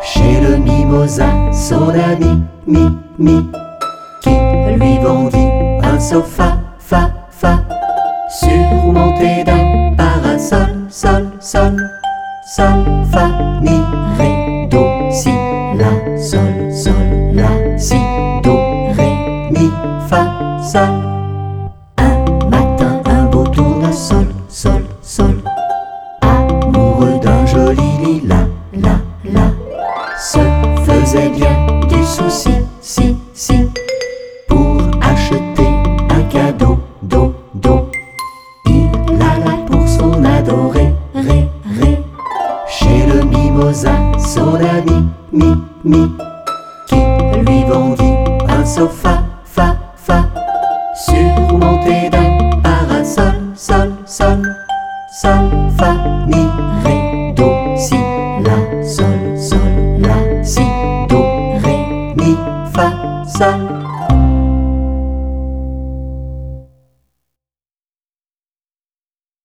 chez le mimosa, son ami, qui lui vendit un sofa, surmonté d'un parasol, sol, fa, mi, ré, do, si, la, sol, la, si, do, ré, mi, fa, sol. Un matin, un beau tournesol, sol, amoureux d'un joli lilas, la, se faisait bien du souci, si, pour acheter un cadeau, do. Il alla pour son adoré, ré, chez le mimosa, son ami, qui lui vendit un sofa, fa, sur